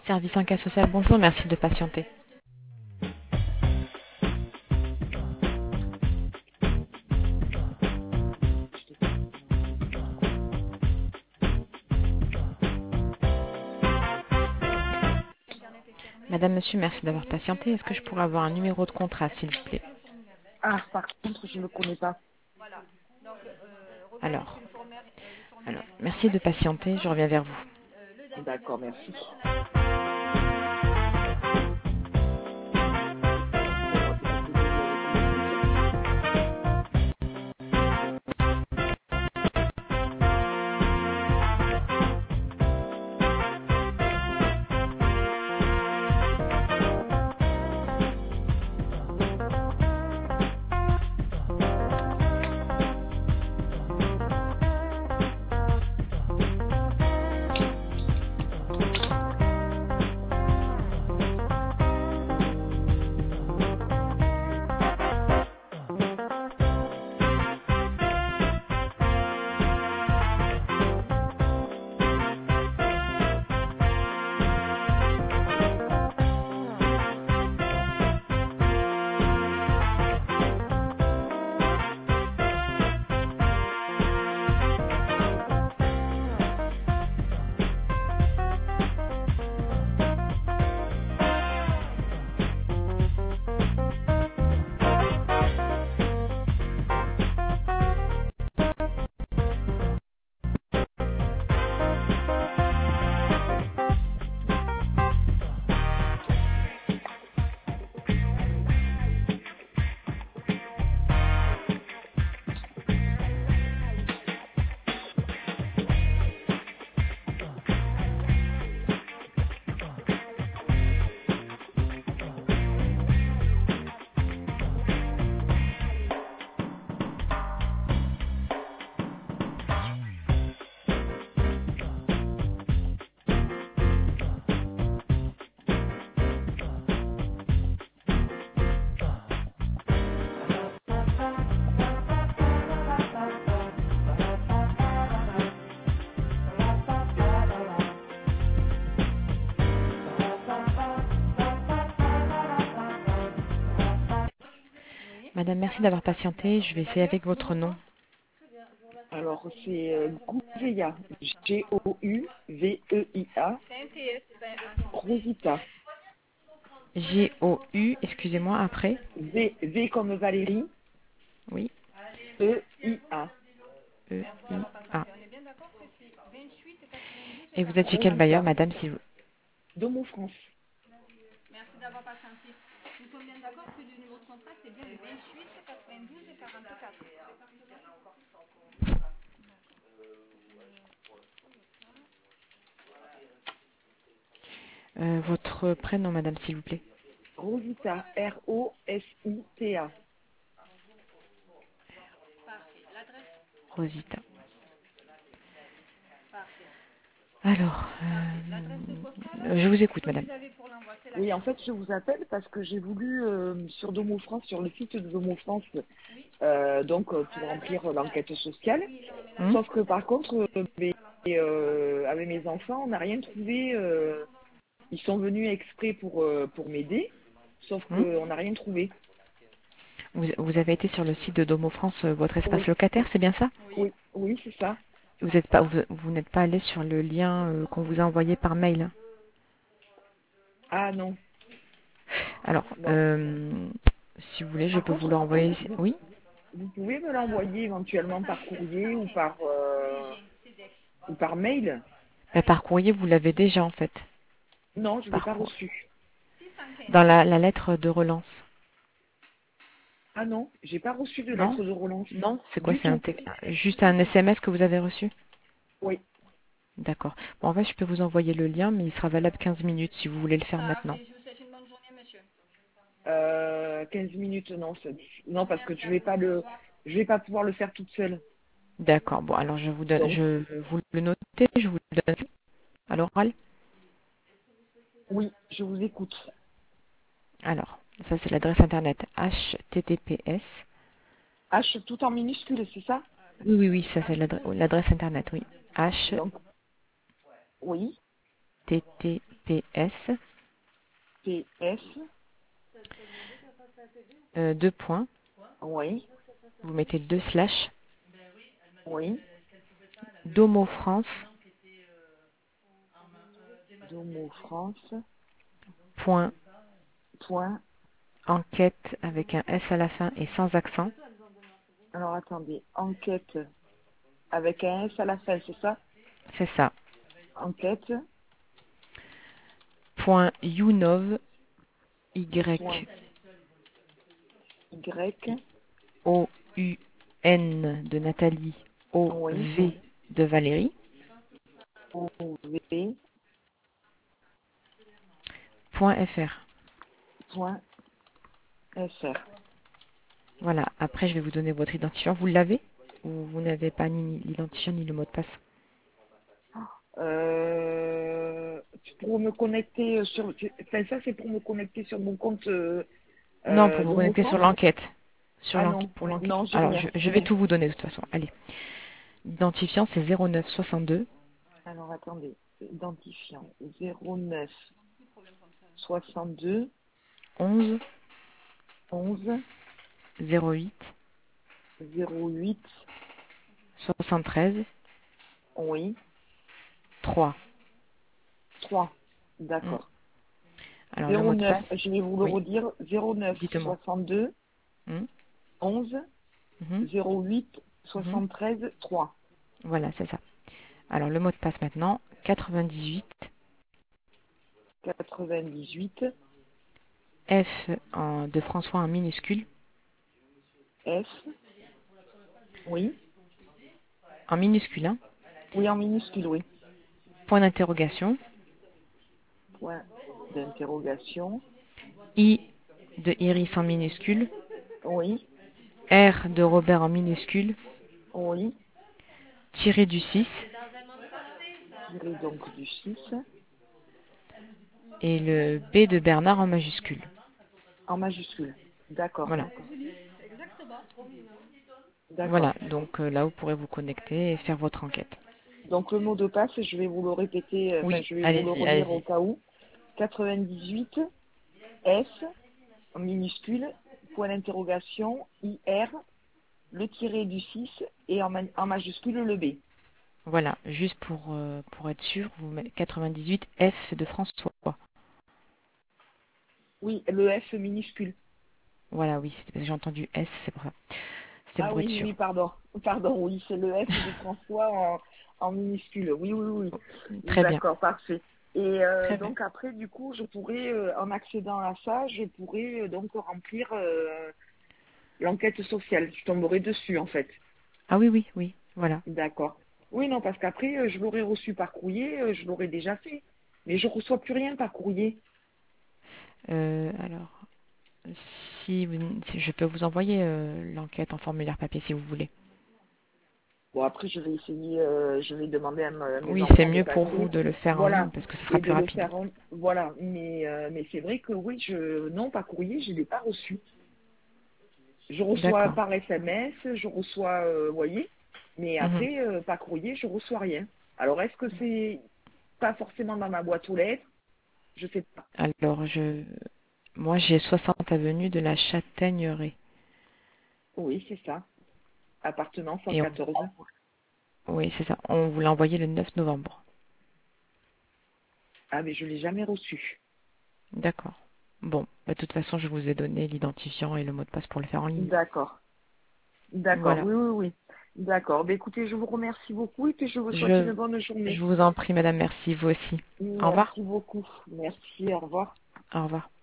Service en cas social, bonjour, merci de patienter. Madame, monsieur, merci d'avoir patienté. Est-ce que je pourrais avoir un numéro de contrat, s'il vous plaît? Ah, par contre, je ne connais pas. Alors, merci de patienter, je reviens vers vous. D'accord, merci. Excusez-moi, c'est parce que j'ai eu avec le fils. Madame, merci d'avoir patienté, je vais essayer avec votre nom. Alors, c'est Gouveia, G-O-U-V-E-I-A, Rosita, G-O-U, excusez-moi, après. V comme Valérie, Oui, E-I-A, E-I-A. Et vous êtes chez quel bailleur, Rosita, madame, s'il vous... Domo France. Votre prénom, madame, s'il vous plaît. Rosita, R-O-S-I-T-A. Rosita. Alors, je vous écoute, madame. Oui, en fait, je vous appelle parce que j'ai voulu, sur Domo France, sur le site de Domo France, pour remplir l'enquête sociale. Hmm. Sauf que par contre, avec mes enfants, on n'a rien trouvé. Ils sont venus exprès pour m'aider, sauf Hmm. qu'on n'a rien trouvé. Vous avez été sur le site de Domo France, votre espace Oui, locataire, c'est bien ça? oui, oui, c'est ça. Vous n'êtes pas allé sur le lien qu'on vous a envoyé par mail. Ah non, Alors, non. si vous voulez, je Par peux vous contre, l'envoyer. vous, Oui? vous pouvez me l'envoyer éventuellement par courrier ou par mail. Par courrier, vous l'avez déjà en fait. Non, je ne l'ai Par pas cour- reçu. Dans la lettre de relance. Ah non, j'ai pas reçu de Non? lettre de relance. Non? C'est quoi? Du tout. Juste un SMS que vous avez reçu? Oui. D'accord. Bon, en fait, je peux vous envoyer le lien, mais il sera valable 15 minutes si vous voulez le faire maintenant. 15 minutes, non. Non, parce que je vais pas pouvoir le faire toute seule. D'accord. Bon, alors Donc, je vous le notez, je vous le donne à l'oral. oui, je vous écoute. Alors, ça c'est l'adresse internet https. H tout en minuscule, c'est ça? Oui, oui, oui, ça c'est l'adresse internet, oui. Donc, oui, PS, PS, 2 points, oui, vous mettez 2 slash, oui, Domo France, Domo France, point, point, enquête avec un S à la fin et sans accent, alors attendez, enquête avec un S à la fin, c'est ça? c'est ça, Enquête, point Younov, point Y, Y-O-U-N de Nathalie, oui, O-V de Valérie, OV, point .fr. point FR. Voilà, après je vais vous donner votre identifiant. Vous l'avez? Ou vous n'avez pas ni l'identifiant ni le mot de passe? Pour me connecter sur, enfin ça c'est pour me connecter sur mon compte Non, pour vous Domo connecter sur France. l'enquête. Ah non, Pour l'enquête. non, j'ai Alors, rien. je vais tout vous donner de toute façon. Allez. L'identifiant, c'est 09 62 Alors attendez, identifiant 09 62 11 11 08 08, 73 oui, 3. 3. Hmm. D'accord. Alors, le mot de 09, passe? je vais vous le Oui, redire, 09 dites-moi. 62 Hmm. 11 Mhm. 08 Mhm. 73 3. Voilà, c'est ça. Alors, le mot de passe maintenant, 98 98 F de François en minuscule, F, oui, hein, oui en minuscule, oui. point d'interrogation, Point d'interrogation, I de Iris en minuscule, oui, R de Robert en minuscule, oui, tiré du 6 tiré donc du 6 et le B de Bernard en majuscule. en majuscule. D'accord, Voilà. d'accord. Voilà, donc là vous pourrez vous connecter et faire votre enquête. Donc le mot de passe, je vais vous le répéter, enfin Oui, je vais vous le allez-y, redire au allez-y. cas où. 98 S en minuscule, point d'interrogation, IR, le tiré du 6 et en majuscule le B. Voilà, juste pour être sûr, vous mettez 98 F de François. Oui, le F minuscule. Voilà, oui, c'est parce que j'ai entendu S, c'est pour ça. C'était Ah pour être oui, oui, sûr. pardon. Pardon, oui, c'est le F de François en minuscule. Oui, oui, oui. Très bien, D'accord, parfait. Et très bien. donc après, du coup, je pourrais, en accédant à ça, je pourrais donc remplir l'enquête sociale. Je tomberai dessus, en fait. Ah oui, oui, oui, voilà. D'accord. Oui, non, parce qu'après, je l'aurais reçu par courrier, je l'aurais déjà fait. Mais je reçois plus rien par courrier. Alors, si je peux vous envoyer l'enquête en formulaire papier si vous voulez. Bon, après, je vais essayer, je vais demander à mes Oui, c'est enfants de mieux pour vous passer. de le faire en ligne Voilà. parce que ce sera Et plus de le rapide. faire voilà. Mais c'est vrai que oui, non, par courrier, je ne l'ai pas reçu. Je reçois D'accord. par SMS, je reçois, vous voyez, mais Mhm. après, par courrier, je reçois rien. Alors, est-ce que c'est pas forcément dans ma boîte aux lettres? Je sais pas. Alors, moi, j'ai 60 avenue de la Châtaigneraie. Oui, c'est ça. Appartenant Et 114. oui, c'est ça. On vous l'a envoyé le 9 novembre. Ah, mais je ne l'ai jamais reçu. D'accord. Bon, bah, de toute façon, je vous ai donné l'identifiant et le mot de passe pour le faire en ligne. D'accord. D'accord. Voilà. Oui, oui, oui. D'accord. Ben, écoutez, je vous remercie beaucoup et puis je vous souhaite Je, une bonne je journée. vous en prie, madame. Merci. Vous aussi. Au revoir. Merci beaucoup. Merci. Au revoir. Au revoir.